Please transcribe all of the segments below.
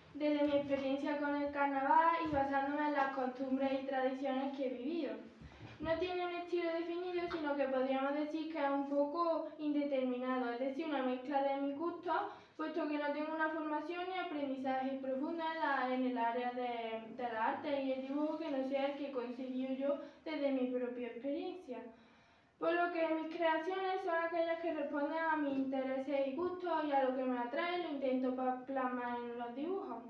desde mi experiencia con el carnaval y basándome en las costumbres y tradiciones que he vivido. No tiene un estilo definido, sino que podríamos decir que es un poco indeterminado, es decir, una mezcla de mis gustos, puesto que no tengo una formación ni aprendizaje profundo en el área del arte y el dibujo que no sea el que he conseguido yo desde mi propia experiencia. Por lo que mis creaciones son aquellas que responden a mis intereses y gustos y a lo que me atrae, lo intento plasmar en los dibujos.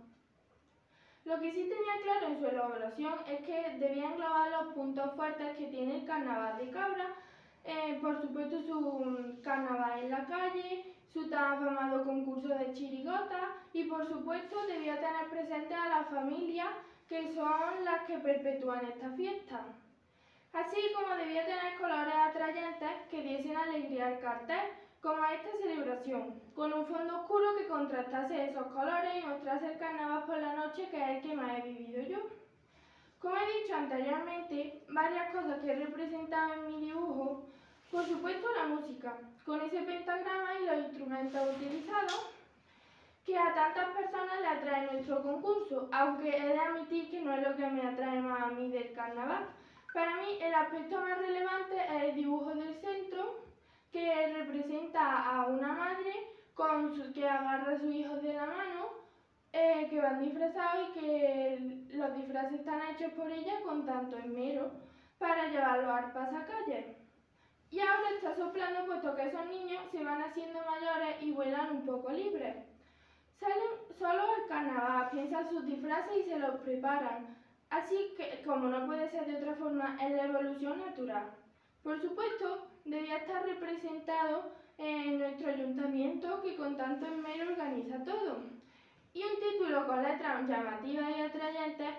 Lo que sí tenía claro en su elaboración es que debía englobar los puntos fuertes que tiene el carnaval de Cabra, por supuesto su carnaval en la calle, su tan afamado concurso de chirigota y por supuesto debía tener presente a las familias que son las que perpetúan esta fiesta. Así como debía tener colores atrayentes que diesen alegría al cartel, como a esta celebración, con un fondo oscuro que contrastase esos colores y mostrase el carnaval por la noche, que es el que más he vivido yo. Como he dicho anteriormente, varias cosas que he representado en mi dibujo, por supuesto la música, con ese pentagrama y los instrumentos utilizados, que a tantas personas le atrae nuestro concurso, aunque he de admitir que no es lo que me atrae más a mí del carnaval. Para mí el aspecto más relevante es el dibujo del centro, que representa a una madre que agarra a sus hijos de la mano, que van disfrazados y que los disfraces están hechos por ella con tanto esmero para llevarlos al pasacalle. Y ahora está soplando puesto que esos niños se van haciendo mayores y vuelan un poco libres. Salen solo al carnaval, piensan sus disfraces y se los preparan. Así que, como no puede ser de otra forma, es la evolución natural. Por supuesto, debía estar representado en nuestro ayuntamiento que con tanto esmero organiza todo. Y un título con letras llamativas y atrayentes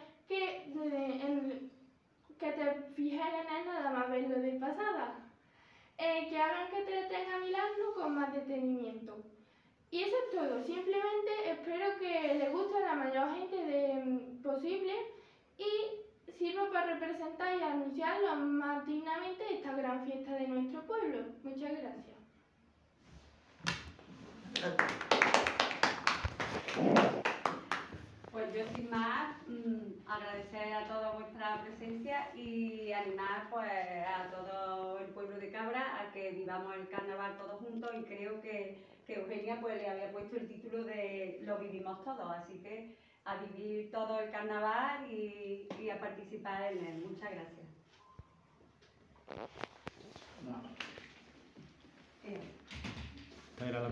que te fijes en él nada más verlo de pasada. Que hagan que te detengas a mirarlo con más detenimiento. Y eso es todo. Simplemente espero que le guste a la mayor gente posible y sirva para representar y anunciar lo más dignamente esta gran fiesta de nuestro pueblo. Muchas gracias. Pues yo sin más agradecer a toda vuestra presencia y animar pues a todo el pueblo de Cabra a que vivamos el carnaval todos juntos, y creo que Eugenia pues le había puesto el título de Lo vivimos todos, así que a vivir todo el carnaval y a participar en él. Muchas gracias. No.